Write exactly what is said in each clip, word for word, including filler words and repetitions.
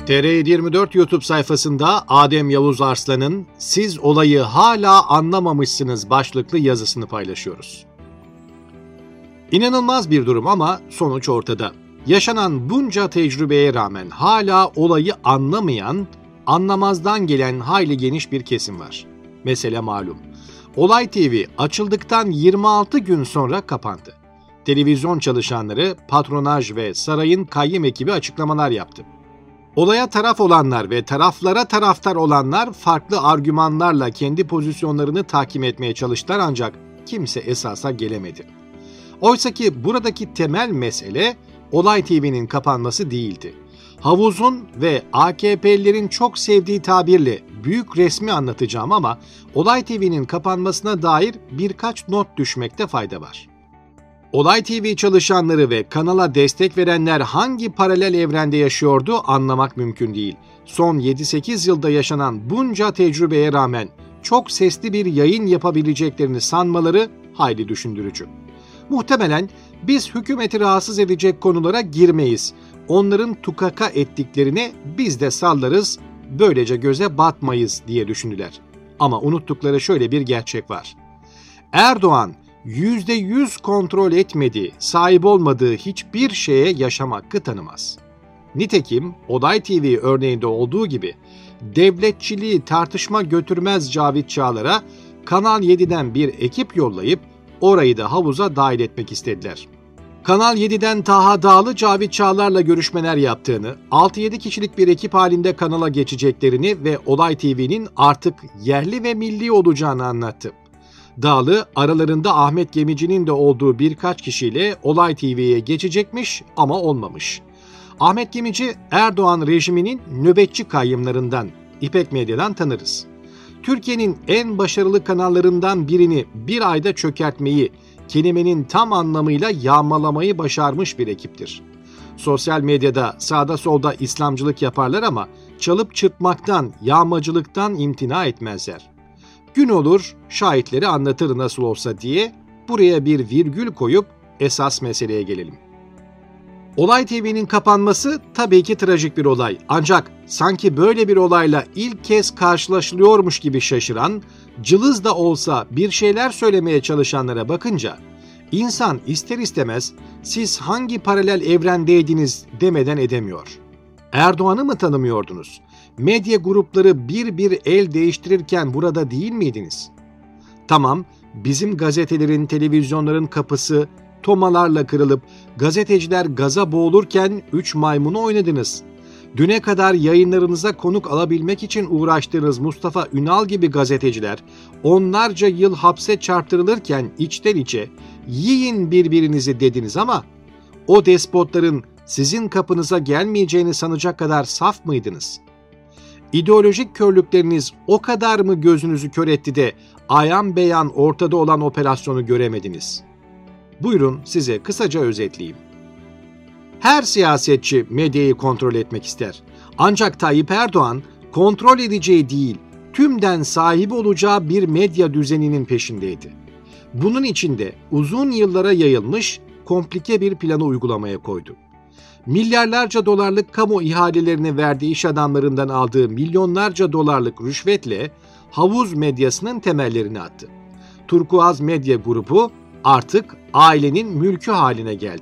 T R yirmi dört YouTube sayfasında Adem Yavuz Arslan'ın "Siz olayı hala anlamamışsınız" başlıklı yazısını paylaşıyoruz. İnanılmaz bir durum ama sonuç ortada. Yaşanan bunca tecrübeye rağmen hala olayı anlamayan, anlamazdan gelen hayli geniş bir kesim var. Mesele malum. Olay T V açıldıktan yirmi altı gün sonra kapandı. Televizyon çalışanları, patronaj ve sarayın kayyım ekibi açıklamalar yaptı. Olaya taraf olanlar ve taraflara taraftar olanlar farklı argümanlarla kendi pozisyonlarını tahkim etmeye çalıştılar ancak kimse esasa gelemedi. Oysaki buradaki temel mesele Olay T V'nin kapanması değildi. Havuzun ve A K P'lilerin çok sevdiği tabirle büyük resmi anlatacağım ama Olay T V'nin kapanmasına dair birkaç not düşmekte fayda var. Olay T V çalışanları ve kanala destek verenler hangi paralel evrende yaşıyordu anlamak mümkün değil. Son yedi sekiz yılda yaşanan bunca tecrübeye rağmen çok sesli bir yayın yapabileceklerini sanmaları hayli düşündürücü. Muhtemelen biz hükümeti rahatsız edecek konulara girmeyiz. Onların tukaka ettiklerini biz de sallarız, böylece göze batmayız diye düşündüler. Ama unuttukları şöyle bir gerçek var. Erdoğan yüzde yüz kontrol etmediği, sahip olmadığı hiçbir şeye yaşam hakkı tanımaz. Nitekim Olay T V örneğinde olduğu gibi devletçiliği tartışma götürmez Cavit Çağlar'a Kanal yediden bir ekip yollayıp orayı da havuza dahil etmek istediler. Kanal yediden Taha Dağlı Cavit Çağlar'la görüşmeler yaptığını, altı yedi kişilik bir ekip halinde kanala geçeceklerini ve Olay T V'nin artık yerli ve milli olacağını anlattı. Dağlı aralarında Ahmet Gemici'nin de olduğu birkaç kişiyle Olay T V'ye geçecekmiş ama olmamış. Ahmet Gemici Erdoğan rejiminin nöbetçi kayyımlarından, İpek Medya'dan tanırız. Türkiye'nin en başarılı kanallarından birini bir ayda çökertmeyi, kelimenin tam anlamıyla yağmalamayı başarmış bir ekiptir. Sosyal medyada sağda solda İslamcılık yaparlar ama çalıp çırpmaktan, yağmacılıktan imtina etmezler. Gün olur, şahitleri anlatır nasıl olsa diye buraya bir virgül koyup esas meseleye gelelim. Olay T V'nin kapanması tabii ki trajik bir olay. Ancak sanki böyle bir olayla ilk kez karşılaşılıyormuş gibi şaşıran, cılız da olsa bir şeyler söylemeye çalışanlara bakınca insan ister istemez siz hangi paralel evrendeydiniz demeden edemiyor. Erdoğan'ı mı tanımıyordunuz? Medya grupları bir bir el değiştirirken burada değil miydiniz? Tamam, bizim gazetelerin, televizyonların kapısı tomalarla kırılıp gazeteciler gaza boğulurken üç maymunu oynadınız. Düne kadar yayınlarınıza konuk alabilmek için uğraştığınız Mustafa Ünal gibi gazeteciler onlarca yıl hapse çarptırılırken içten içe yiyin birbirinizi dediniz ama o despotların sizin kapınıza gelmeyeceğini sanacak kadar saf mıydınız? İdeolojik körlükleriniz o kadar mı gözünüzü kör etti de ayan beyan ortada olan operasyonu göremediniz? Buyurun size kısaca özetleyeyim. Her siyasetçi medyayı kontrol etmek ister. Ancak Tayyip Erdoğan kontrol edeceği değil, tümden sahibi olacağı bir medya düzeninin peşindeydi. Bunun için de uzun yıllara yayılmış komplike bir planı uygulamaya koydu. Milyarlarca dolarlık kamu ihalelerine verdiği iş adamlarından aldığı milyonlarca dolarlık rüşvetle havuz medyasının temellerini attı. Turkuaz Medya Grubu artık ailenin mülkü haline geldi.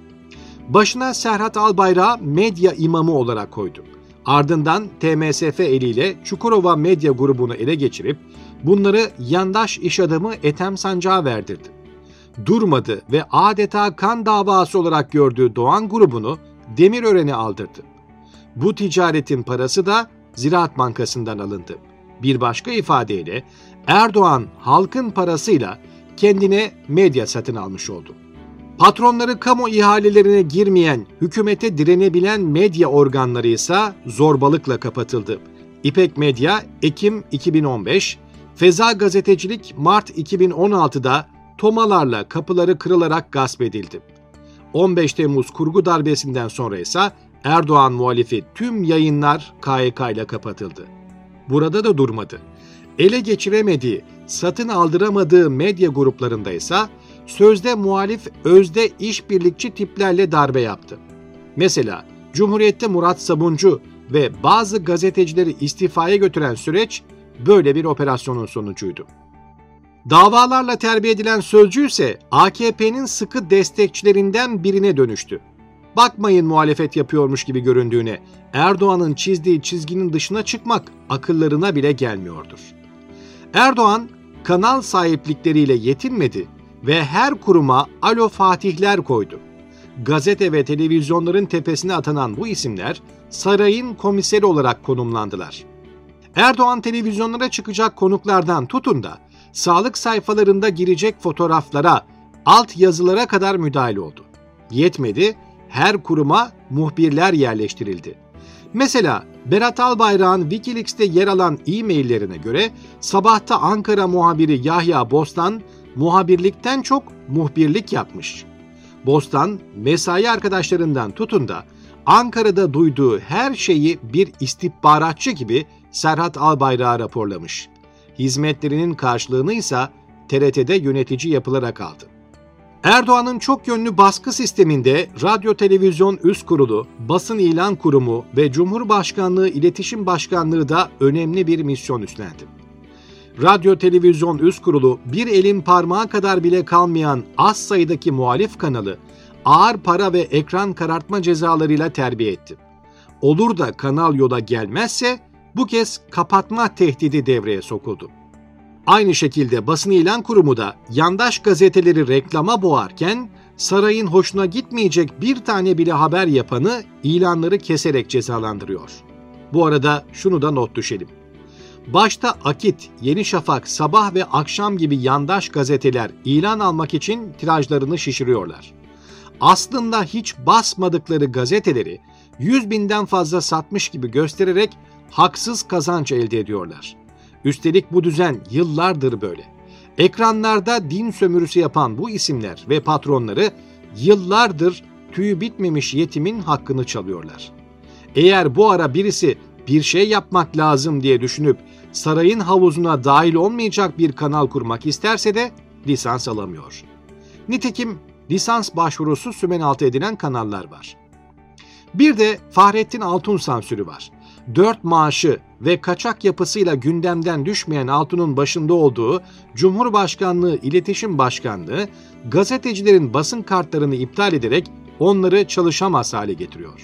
Başına Serhat Albayrak'ı medya imamı olarak koydu. Ardından T M S F eliyle Çukurova Medya Grubu'nu ele geçirip bunları yandaş iş adamı Ethem Sancak'a verdirdi. Durmadı ve adeta kan davası olarak gördüğü Doğan grubunu Demirören'e aldırdı. Bu ticaretin parası da Ziraat Bankası'ndan alındı. Bir başka ifadeyle Erdoğan halkın parasıyla kendine medya satın almış oldu. Patronları kamu ihalelerine girmeyen, hükümete direnebilen medya organları ise zorbalıkla kapatıldı. İpek Medya Ekim iki bin on beş, Feza Gazetecilik Mart iki bin on altıda tomalarla kapıları kırılarak gasp edildi. on beş Temmuz kurgu darbesinden sonra ise Erdoğan muhalifi tüm yayınlar K Y K ile kapatıldı. Burada da durmadı. Ele geçiremediği, satın aldıramadığı medya gruplarında ise sözde muhalif, özde işbirlikçi tiplerle darbe yaptı. Mesela Cumhuriyet'te Murat Sabuncu, ve bazı gazetecileri istifaya götüren süreç böyle bir operasyonun sonucuydu. Davalarla terbiye edilen Sözcü ise A K P'nin sıkı destekçilerinden birine dönüştü. Bakmayın muhalefet yapıyormuş gibi göründüğüne, Erdoğan'ın çizdiği çizginin dışına çıkmak akıllarına bile gelmiyordur. Erdoğan, kanal sahiplikleriyle yetinmedi ve her kuruma alo Fatihler koydu. Gazete ve televizyonların tepesine atanan bu isimler sarayın komiseri olarak konumlandılar. Erdoğan televizyonlara çıkacak konuklardan tutun da sağlık sayfalarında girecek fotoğraflara, alt yazılara kadar müdahil oldu. Yetmedi, her kuruma muhbirler yerleştirildi. Mesela Berat Albayrak'ın Wikileaks'te yer alan e-maillerine göre Sabah'ta Ankara muhabiri Yahya Bostan muhabirlikten çok muhbirlik yapmış. Bostan, mesai arkadaşlarından tutun da Ankara'da duyduğu her şeyi bir istihbaratçı gibi Serhat Albayrak'a raporlamış. Hizmetlerinin karşılığını ise T R T'de yönetici yapılarak aldı. Erdoğan'ın çok yönlü baskı sisteminde Radyo Televizyon Üst Kurulu, Basın İlan Kurumu ve Cumhurbaşkanlığı İletişim Başkanlığı da önemli bir misyon üstlendi. Radyo Televizyon Üst Kurulu bir elin parmağı kadar bile kalmayan az sayıdaki muhalif kanalı ağır para ve ekran karartma cezalarıyla terbiye etti. Olur da kanal yola gelmezse bu kez kapatma tehdidi devreye sokuldu. Aynı şekilde Basın İlan Kurumu da yandaş gazeteleri reklama boğarken sarayın hoşuna gitmeyecek bir tane bile haber yapanı ilanları keserek cezalandırıyor. Bu arada şunu da not düşelim. Başta Akit, Yeni Şafak, Sabah ve Akşam gibi yandaş gazeteler ilan almak için tirajlarını şişiriyorlar. Aslında hiç basmadıkları gazeteleri yüz binden fazla satmış gibi göstererek haksız kazanç elde ediyorlar. Üstelik bu düzen yıllardır böyle. Ekranlarda din sömürüsü yapan bu isimler ve patronları yıllardır tüyü bitmemiş yetimin hakkını çalıyorlar. Eğer bu ara birisi bir şey yapmak lazım diye düşünüp sarayın havuzuna dahil olmayacak bir kanal kurmak isterse de lisans alamıyor. Nitekim lisans başvurusu sümenaltı edilen kanallar var. Bir de Fahrettin Altun sansürü var. Dört maaşı ve kaçak yapısıyla gündemden düşmeyen Altun'un başında olduğu Cumhurbaşkanlığı İletişim Başkanlığı gazetecilerin basın kartlarını iptal ederek onları çalışamaz hale getiriyor.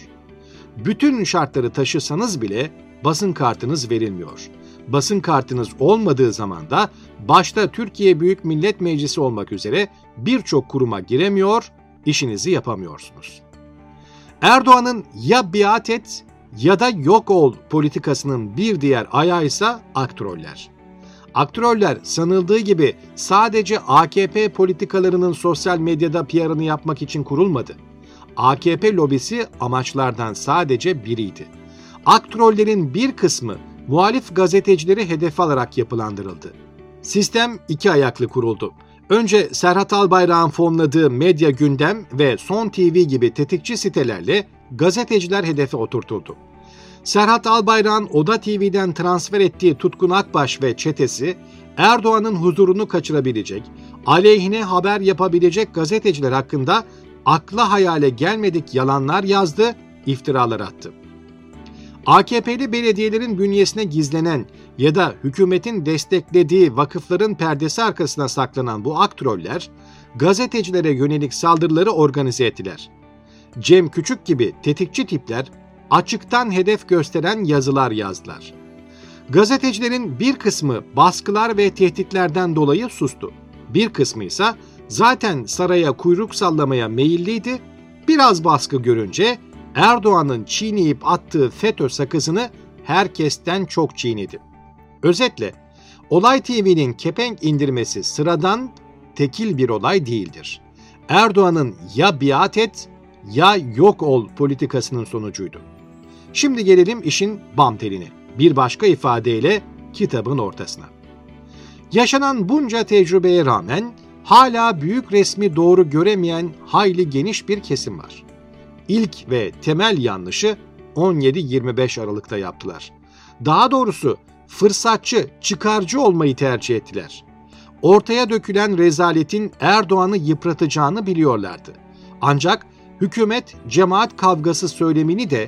Bütün şartları taşısanız bile basın kartınız verilmiyor. Basın kartınız olmadığı zaman da başta Türkiye Büyük Millet Meclisi olmak üzere birçok kuruma giremiyor, işinizi yapamıyorsunuz. Erdoğan'ın ya biat et ya da yok ol politikasının bir diğer ayağı ise aktroller. Aktroller sanıldığı gibi sadece A K P politikalarının sosyal medyada P R'ını yapmak için kurulmadı. A K P lobisi amaçlardan sadece biriydi. Aktrollerin bir kısmı muhalif gazetecileri hedef alarak yapılandırıldı. Sistem iki ayaklı kuruldu. Önce Serhat Albayrak'ın fonladığı Medya Gündem ve Son T V gibi tetikçi sitelerle gazeteciler hedefe oturtuldu. Serhat Albayrak'ın Oda T V'den transfer ettiği Tutkun Akbaş ve çetesi Erdoğan'ın huzurunu kaçırabilecek, aleyhine haber yapabilecek gazeteciler hakkında akla hayale gelmedik yalanlar yazdı, iftiralar attı. A K P'li belediyelerin bünyesine gizlenen ya da hükümetin desteklediği vakıfların perdesi arkasına saklanan bu aktroller, gazetecilere yönelik saldırıları organize ettiler. Cem Küçük gibi tetikçi tipler açıktan hedef gösteren yazılar yazdılar. Gazetecilerin bir kısmı baskılar ve tehditlerden dolayı sustu. Bir kısmı ise zaten saraya kuyruk sallamaya meyilliydi, biraz baskı görünce Erdoğan'ın çiğneyip attığı FETÖ sakızını herkesten çok çiğnedi. Özetle, Olay T V'nin kepenk indirmesi sıradan, tekil bir olay değildir. Erdoğan'ın ya biat et ya yok ol politikasının sonucuydu. Şimdi gelelim işin bam teline. Bir başka ifadeyle kitabın ortasına. Yaşanan bunca tecrübeye rağmen hala büyük resmi doğru göremeyen hayli geniş bir kesim var. İlk ve temel yanlışı on yedi yirmi beş Aralık'ta yaptılar. Daha doğrusu fırsatçı, çıkarcı olmayı tercih ettiler. Ortaya dökülen rezaletin Erdoğan'ı yıpratacağını biliyorlardı. Ancak hükümet cemaat kavgası söylemini de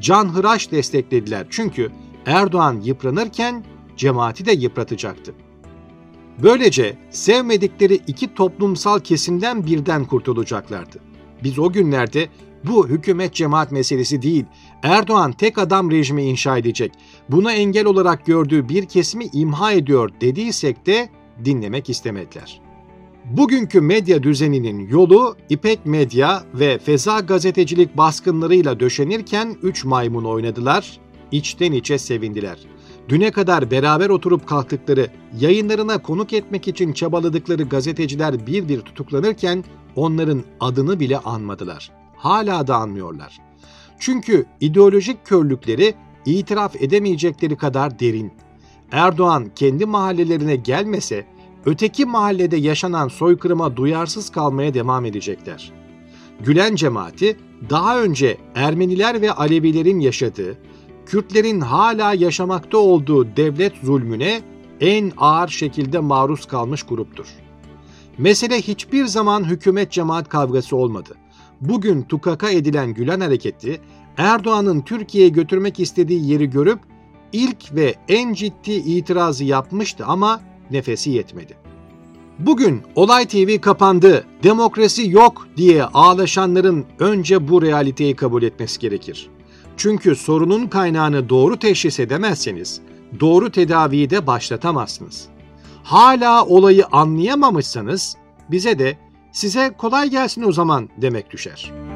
canhıraş desteklediler. Çünkü Erdoğan yıpranırken cemaati de yıpratacaktı. Böylece sevmedikleri iki toplumsal kesimden birden kurtulacaklardı. Biz o günlerde bu hükümet cemaat meselesi değil, Erdoğan tek adam rejimi inşa edecek, buna engel olarak gördüğü bir kesimi imha ediyor dediysek de dinlemek istemediler. Bugünkü medya düzeninin yolu İpek Medya ve Feza gazetecilik baskınlarıyla döşenirken üç maymun oynadılar, içten içe sevindiler. Düne kadar beraber oturup kalktıkları, yayınlarına konuk etmek için çabaladıkları gazeteciler bir bir tutuklanırken onların adını bile anmadılar. Hala da anmıyorlar. Çünkü ideolojik körlükleri itiraf edemeyecekleri kadar derin. Erdoğan kendi mahallelerine gelmese, öteki mahallede yaşanan soykırıma duyarsız kalmaya devam edecekler. Gülen cemaati daha önce Ermeniler ve Alevilerin yaşadığı, Kürtlerin hala yaşamakta olduğu devlet zulmüne en ağır şekilde maruz kalmış gruptur. Mesele hiçbir zaman hükümet cemaat kavgası olmadı. Bugün tukaka edilen Gülen hareketi, Erdoğan'ın Türkiye'ye götürmek istediği yeri görüp ilk ve en ciddi itirazı yapmıştı ama nefesi yetmedi. Bugün Olay T V kapandı, demokrasi yok diye ağlaşanların önce bu realiteyi kabul etmesi gerekir. Çünkü sorunun kaynağını doğru teşhis edemezseniz, doğru tedaviyi de başlatamazsınız. Hala olayı anlayamamışsanız bize de size kolay gelsin o zaman demek düşer.